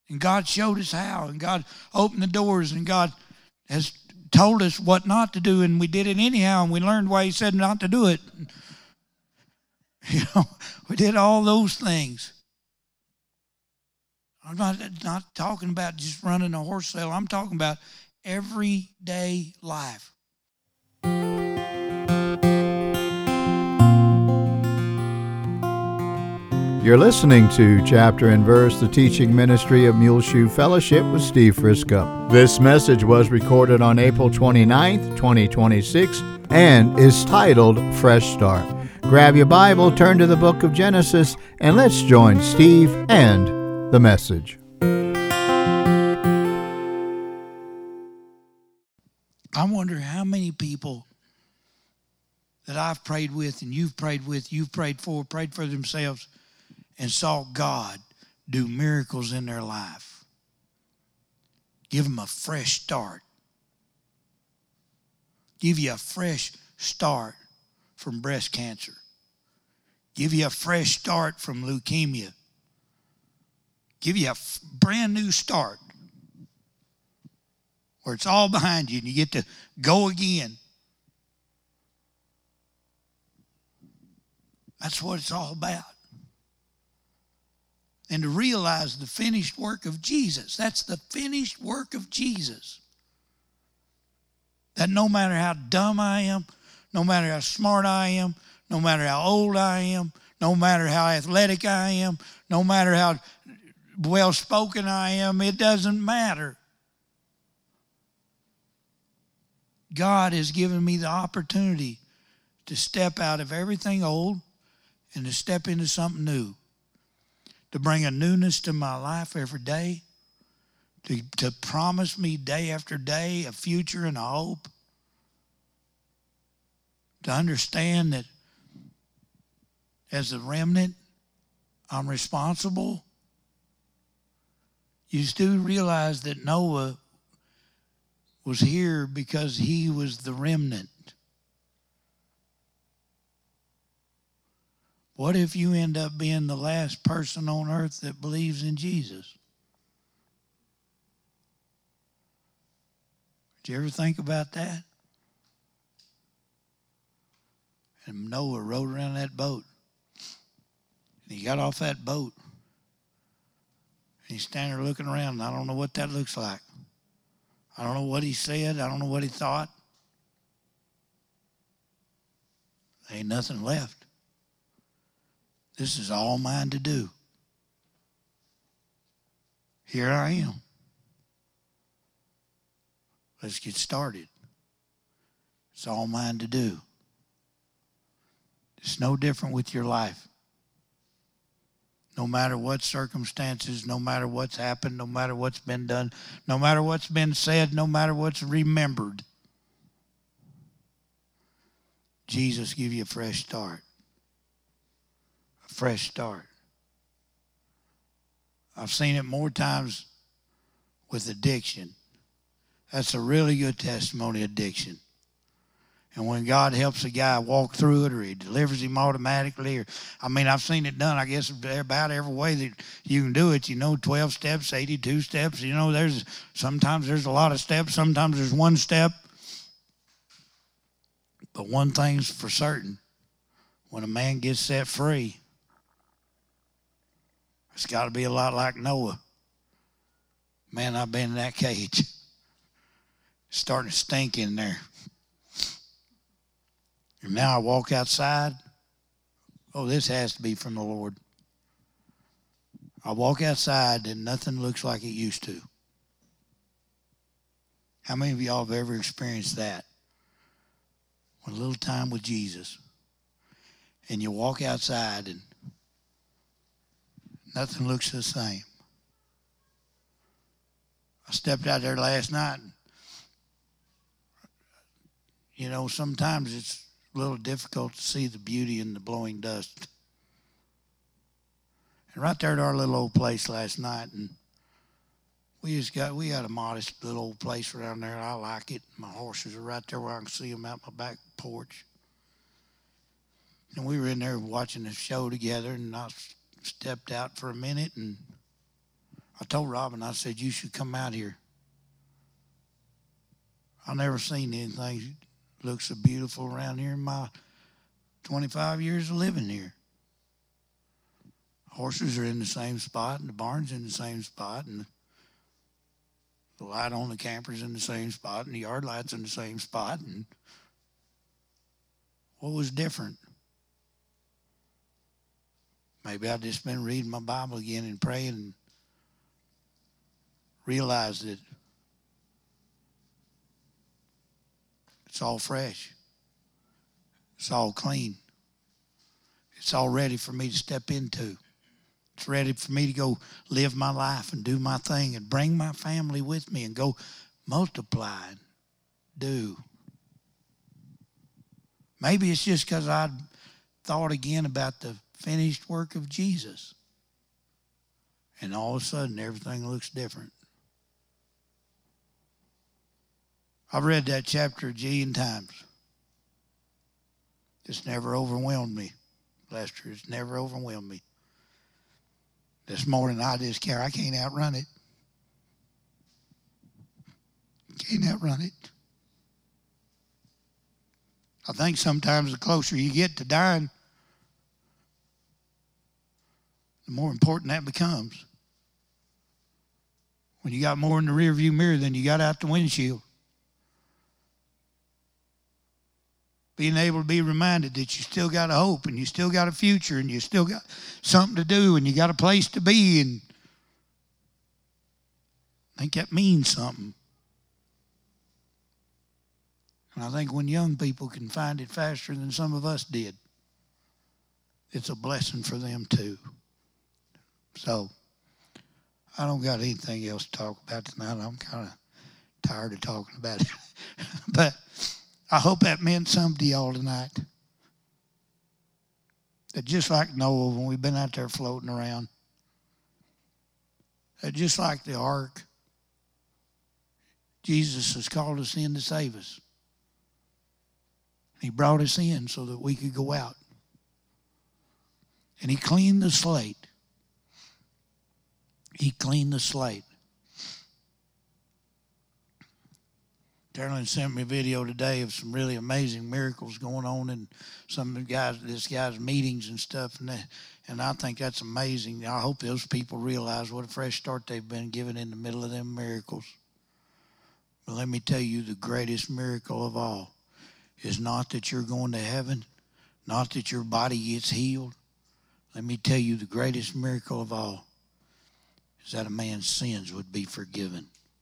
And God showed us how, and God opened the doors, and God has told us what not to do, and we did it anyhow, and we learned why he said not to do it. We did all those things. I'm not talking about just running a horse sale. I'm talking about everyday life. You're listening to Chapter and Verse, the teaching ministry of Muleshoe Fellowship with Steve Frisco. This message was recorded on April 29th, 2026, and is titled Fresh Start. Grab your Bible, turn to the book of Genesis, and let's join Steve and the message. I wonder how many people that I've prayed with and you've prayed for themselves, and saw God do miracles in their life. Give them a fresh start. Give you a fresh start from breast cancer. Give you a fresh start from leukemia. Give you a brand new start where it's all behind you and you get to go again. That's what it's all about. And to realize the finished work of Jesus. That's the finished work of Jesus. That no matter how dumb I am, no matter how smart I am, no matter how old I am, no matter how athletic I am, no matter how well-spoken I am, it doesn't matter. God has given me the opportunity to step out of everything old and to step into something new. To bring a newness to my life every day, to promise me day after day a future and a hope, to understand that as a remnant, I'm responsible. You do realize that Noah was here because he was the remnant. What if you end up being the last person on earth that believes in Jesus? Did you ever think about that? And Noah rode around that boat. And he got off that boat. And he's standing there looking around. And I don't know what that looks like. I don't know what he said. I don't know what he thought. There ain't nothing left. This is all mine to do. Here I am. Let's get started. It's all mine to do. It's no different with your life. No matter what circumstances, no matter what's happened, no matter what's been done, no matter what's been said, no matter what's remembered, Jesus give you a fresh start. A fresh start. I've seen it more times with addiction. That's a really good testimony, addiction. And when God helps a guy walk through it, or he delivers him automatically, I've seen it done, I guess, about every way that you can do it. 12 steps, 82 steps. Sometimes there's a lot of steps. Sometimes there's one step. But one thing's for certain. When a man gets set free, it's got to be a lot like Noah. Man, I've been in that cage. It's starting to stink in there. And now I walk outside. Oh, this has to be from the Lord. I walk outside and nothing looks like it used to. How many of y'all have ever experienced that? A little time with Jesus. And you walk outside and nothing looks the same. I stepped out there last night. And, sometimes it's a little difficult to see the beauty in the blowing dust. And right there at our little old place last night, and we got a modest little old place around there. I like it. My horses are right there where I can see them out my back porch. And we were in there watching the show together, and I stepped out for a minute, I told Robin, I said, you should come out here. I've never seen anything look so beautiful around here in my 25 years of living here. Horses are in the same spot, and the barn's in the same spot, and the light on the camper's in the same spot, and the yard light's in the same spot. And what was different? Maybe I've just been reading my Bible again and praying and realized that it's all fresh. It's all clean. It's all ready for me to step into. It's ready for me to go live my life and do my thing and bring my family with me and go multiply and do. Maybe it's just because I thought again about the finished work of Jesus. And all of a sudden, everything looks different. I've read that chapter a jillion times. It's never overwhelmed me, Lester. It's never overwhelmed me. This morning, I can't outrun it. Can't outrun it. I think sometimes the closer you get to dying, the more important that becomes. When you got more in the rearview mirror than you got out the windshield. Being able to be reminded that you still got a hope and you still got a future and you still got something to do and you got a place to be, and I think that means something. And I think when young people can find it faster than some of us did, it's a blessing for them too. So, I don't got anything else to talk about tonight. I'm kind of tired of talking about it. But I hope that meant something to y'all tonight. That just like Noah, when we've been out there floating around, that just like the ark, Jesus has called us in to save us. He brought us in so that we could go out. And he cleaned the slate. He cleaned the slate. Carolyn sent me a video today of some really amazing miracles going on in some of this guy's meetings and stuff, and I think that's amazing. I hope those people realize what a fresh start they've been given in the middle of them miracles. But let me tell you, the greatest miracle of all is not that you're going to heaven, not that your body gets healed. Let me tell you, the greatest miracle of all is that a man's sins would be forgiven.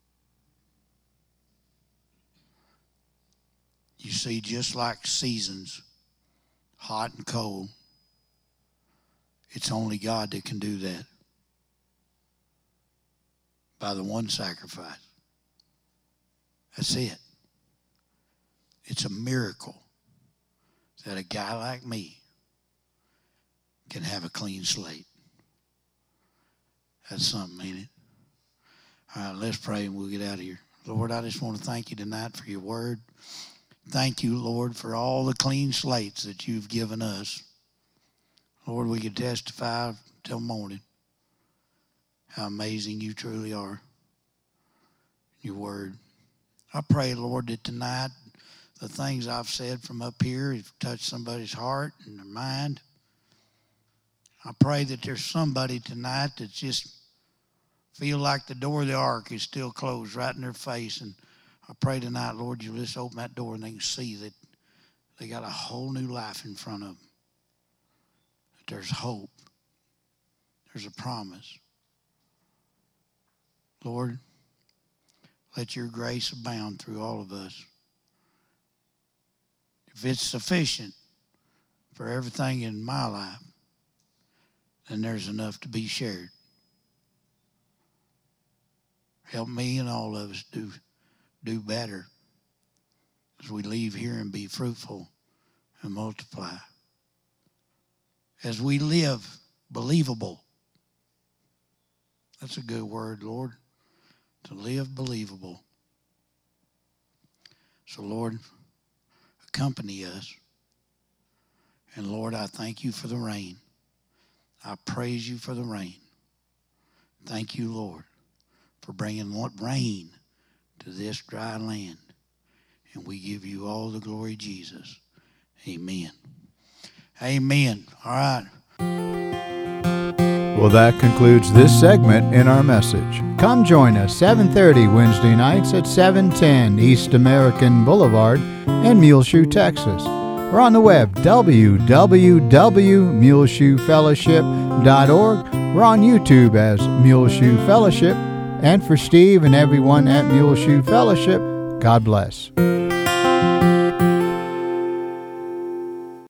You see, just like seasons, hot and cold, it's only God that can do that by the one sacrifice. That's it. It's a miracle that a guy like me can have a clean slate. That's something, ain't it? All right, let's pray and we'll get out of here. Lord, I just want to thank you tonight for your word. Thank you, Lord, for all the clean slates that you've given us. Lord, we can testify till morning how amazing you truly are. Your word. I pray, Lord, that tonight the things I've said from up here have touched somebody's heart and their mind. I pray that there's somebody tonight that just feel like the door of the ark is still closed right in their face, and I pray tonight, Lord, you'll just open that door and they can see that they got a whole new life in front of them. That there's hope. There's a promise. Lord, let your grace abound through all of us. If it's sufficient for everything in my life, then there's enough to be shared. Help me and all of us do better as we leave here and be fruitful and multiply. As we live believable. That's a good word, Lord. To live believable. So, Lord, accompany us. And, Lord, I thank you for the rain. I praise you for the rain. Thank you, Lord, for bringing rain to this dry land. And we give you all the glory, Jesus. Amen. Amen. All right. Well, that concludes this segment in our message. Come join us 7:30 Wednesday nights at 710 East American Boulevard in Muleshoe, Texas. We're on the web, www.muleshoefellowship.org. We're on YouTube as Muleshoe Fellowship. And for Steve and everyone at Muleshoe Fellowship, God bless.